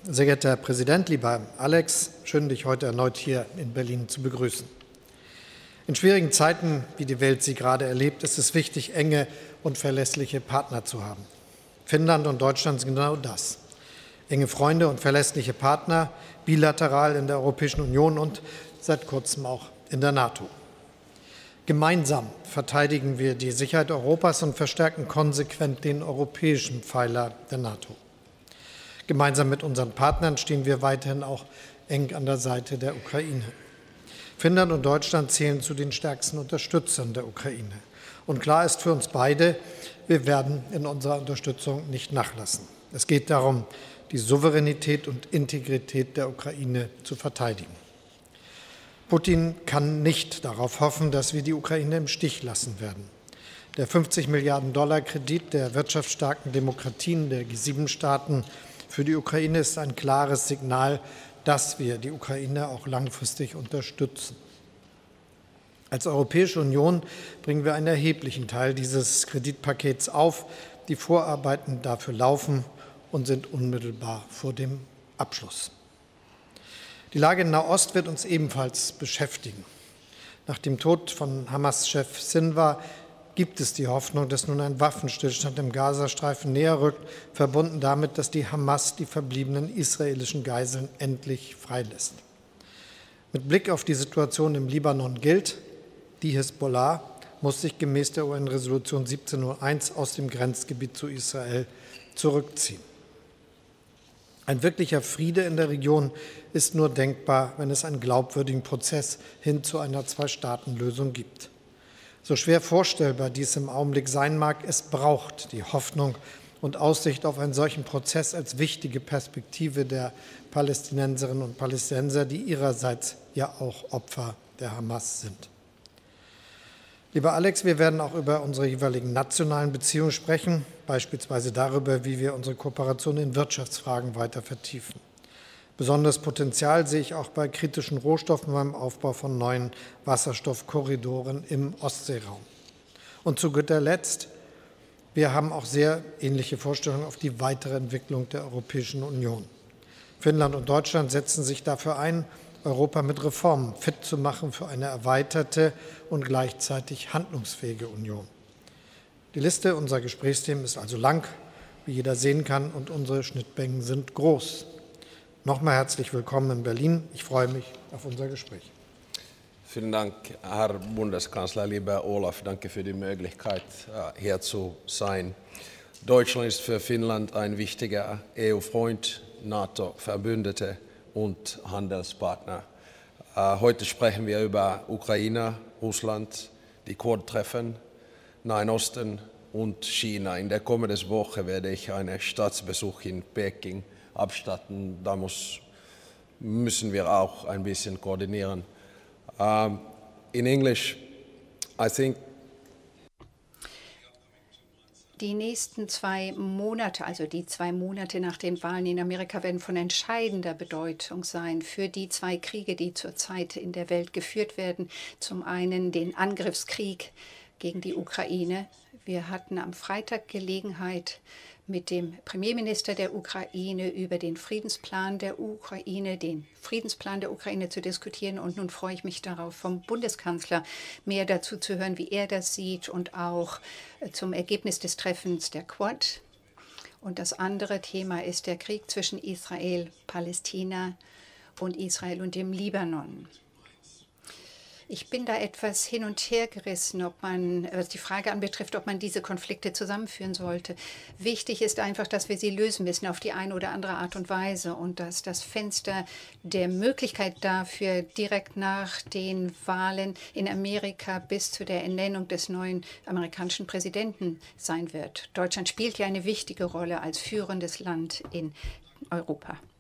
Sehr geehrter Herr Präsident, lieber Alex, schön, dich heute erneut hier in Berlin zu begrüßen. In schwierigen Zeiten, wie die Welt sie gerade erlebt, ist es wichtig, enge und verlässliche Partner zu haben. Finnland und Deutschland sind genau das. Enge Freunde und verlässliche Partner, bilateral in der Europäischen Union und seit kurzem auch in der NATO. Gemeinsam verteidigen wir die Sicherheit Europas und verstärken konsequent den europäischen Pfeiler der NATO. Gemeinsam mit unseren Partnern stehen wir weiterhin auch eng an der Seite der Ukraine. Finnland und Deutschland zählen zu den stärksten Unterstützern der Ukraine. Und klar ist für uns beide, wir werden in unserer Unterstützung nicht nachlassen. Es geht darum, die Souveränität und Integrität der Ukraine zu verteidigen. Putin kann nicht darauf hoffen, dass wir die Ukraine im Stich lassen werden. Der 50 Milliarden Dollar Kredit der wirtschaftsstarken Demokratien der G7-Staaten für die Ukraine ist ein klares Signal, dass wir die Ukraine auch langfristig unterstützen. Als Europäische Union bringen wir einen erheblichen Teil dieses Kreditpakets auf. Die Vorarbeiten dafür laufen und sind unmittelbar vor dem Abschluss. Die Lage in Nahost wird uns ebenfalls beschäftigen. Nach dem Tod von Hamas-Chef Sinwar gibt es die Hoffnung, dass nun ein Waffenstillstand im Gazastreifen näher rückt, verbunden damit, dass die Hamas die verbliebenen israelischen Geiseln endlich freilässt. Mit Blick auf die Situation im Libanon gilt, die Hisbollah muss sich gemäß der UN-Resolution 1701 aus dem Grenzgebiet zu Israel zurückziehen. Ein wirklicher Friede in der Region ist nur denkbar, wenn es einen glaubwürdigen Prozess hin zu einer Zwei-Staaten-Lösung gibt. So schwer vorstellbar dies im Augenblick sein mag, es braucht die Hoffnung und Aussicht auf einen solchen Prozess als wichtige Perspektive der Palästinenserinnen und Palästinenser, die ihrerseits ja auch Opfer der Hamas sind. Lieber Alex, wir werden auch über unsere jeweiligen nationalen Beziehungen sprechen, beispielsweise darüber, wie wir unsere Kooperation in Wirtschaftsfragen weiter vertiefen. Besonderes Potenzial sehe ich auch bei kritischen Rohstoffen beim Aufbau von neuen Wasserstoffkorridoren im Ostseeraum. Und zu guter Letzt, wir haben auch sehr ähnliche Vorstellungen auf die weitere Entwicklung der Europäischen Union. Finnland und Deutschland setzen sich dafür ein, Europa mit Reformen fit zu machen für eine erweiterte und gleichzeitig handlungsfähige Union. Die Liste unserer Gesprächsthemen ist also lang, wie jeder sehen kann, und unsere Schnittmengen sind groß. Nochmal herzlich willkommen in Berlin. Ich freue mich auf unser Gespräch. Vielen Dank, Herr Bundeskanzler, lieber Olaf. Danke für die Möglichkeit, hier zu sein. Deutschland ist für Finnland ein wichtiger EU-Freund, NATO-Verbündeter und Handelspartner. Heute sprechen wir über Ukraine, Russland, die Quad-Treffen, Nahen Osten und China. In der kommenden Woche werde ich einen Staatsbesuch in Peking abstatten. Da müssen wir auch ein bisschen koordinieren. In English, I think. Die nächsten 2 Monate, also die 2 Monate nach den Wahlen in Amerika, werden von entscheidender Bedeutung sein für die 2 Kriege, die zurzeit in der Welt geführt werden. Zum einen den Angriffskrieg gegen die Ukraine. Wir hatten am Freitag Gelegenheit, mit dem Premierminister der Ukraine über den Friedensplan der Ukraine zu diskutieren. Und nun freue ich mich darauf, vom Bundeskanzler mehr dazu zu hören, wie er das sieht und auch zum Ergebnis des Treffens der Quad. Und das andere Thema ist der Krieg zwischen Israel, Palästina und Israel und dem Libanon. Ich bin da etwas hin und her gerissen, was die Frage anbetrifft, ob man diese Konflikte zusammenführen sollte. Wichtig ist einfach, dass wir sie lösen müssen auf die eine oder andere Art und Weise und dass das Fenster der Möglichkeit dafür direkt nach den Wahlen in Amerika bis zu der Ernennung des neuen amerikanischen Präsidenten sein wird. Deutschland spielt ja eine wichtige Rolle als führendes Land in Europa.